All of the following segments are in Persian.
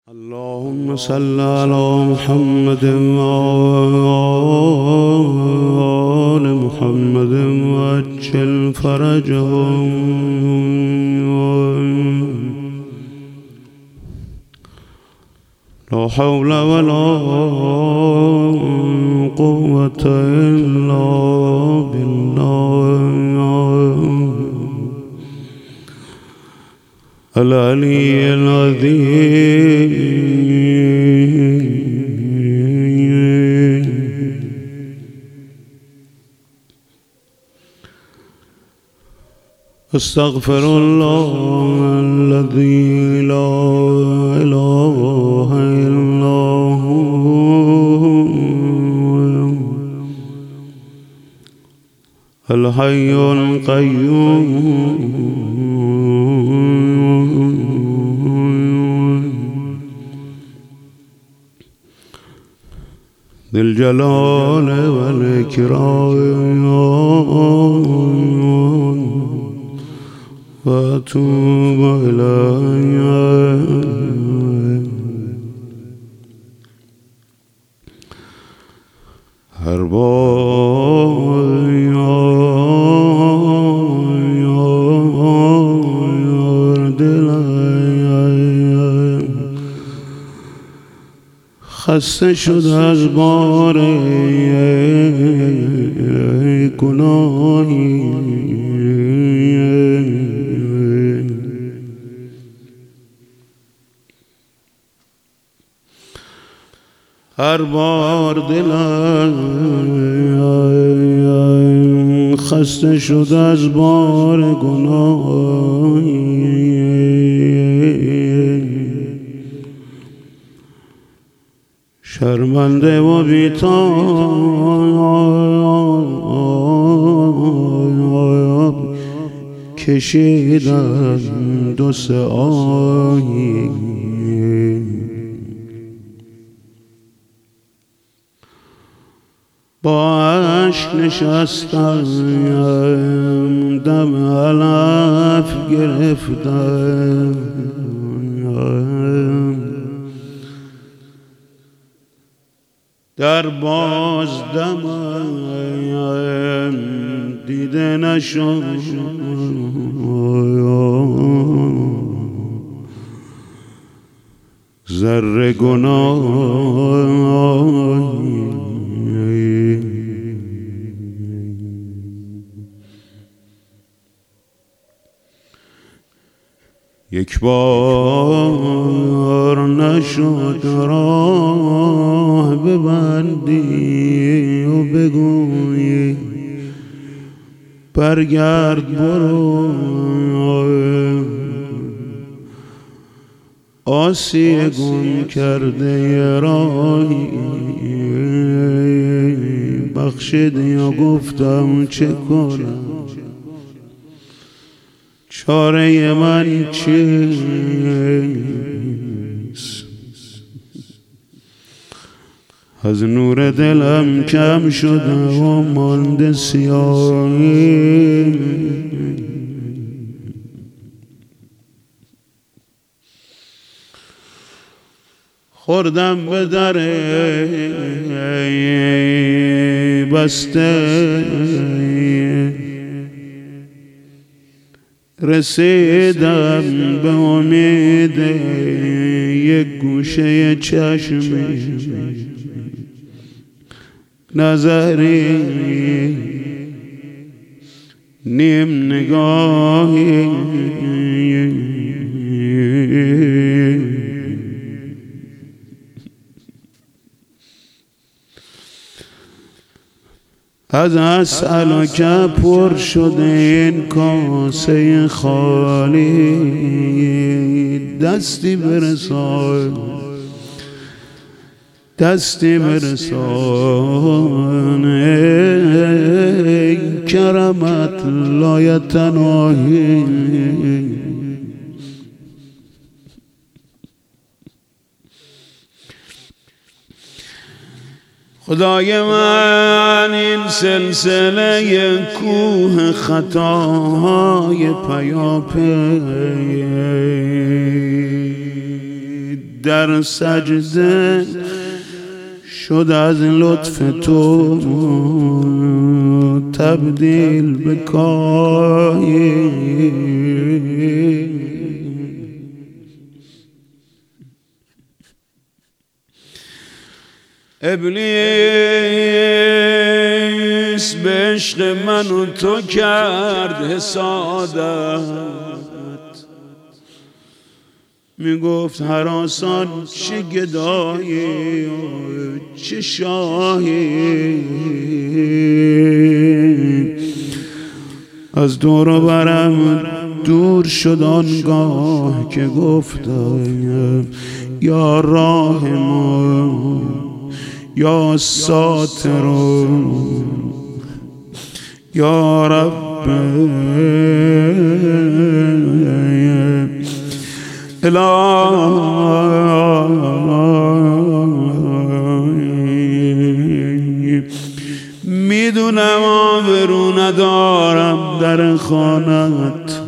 اللهم صل على محمد وآل محمد وعجل فرجهم لا حول ولا قوة إلا بالله العلي العظيم. استغفر الله الذي لا إله إلا هو الحي القيوم ذي الجلال والإكرام وأتوب إليه هر خسته شد از بار گناهی هر بار دلم خسته شد از بار گناهی شرمنده و بی‌تاب کشیدم دو سه آهی با عشق نشستم دم علف گرفتم در بازدمم دیده نشد ذره گناهی یک بار نشد راه ببندی و بگویی برگرد برو آسی گم کرده راهی بخشیدی و گفتم چه کنم چاره من چیست از نور دلم کم شده و مانده سیاهی خوردم به در بسته رسیدم به امید یک گوشه چشمی نظری نیم نگاهی از اسألک پر شده این کاسه خالی دستی برسان ای کرمت لایتناهی خدای من این سلسله کوه خطاهای پیاپی در سجده شد از لطف تو تبدیل به کاهی. ابلیس به عشق من و تو کرد حسادت، میگفت هراسان چه گدایی چه شاهی. از دور و برم دور شد آنگاه که گفتم یا راه ما یا ساتر یا رب الهی. میدونم آبرو ندارم در خانت،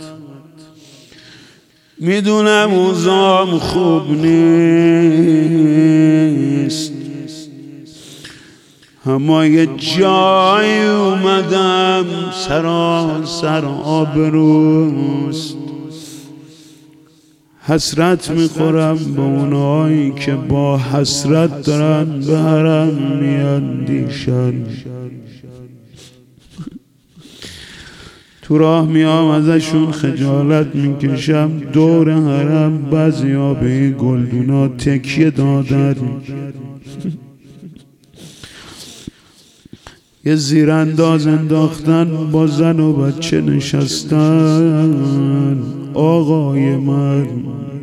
میدونم اوضاعم خوب نیست، اما یه جایی اومدم سراسر آبروست. حسرت میخورم به اونایی که با حسرت دارن به حرم میاندیشن. تو راه میام ازشون خجالت میکشم. دور حرم بعضیا به این گلدونا تکیه دادن، یه زیرانداز انداختن با زن و بچه نشستن. آقای من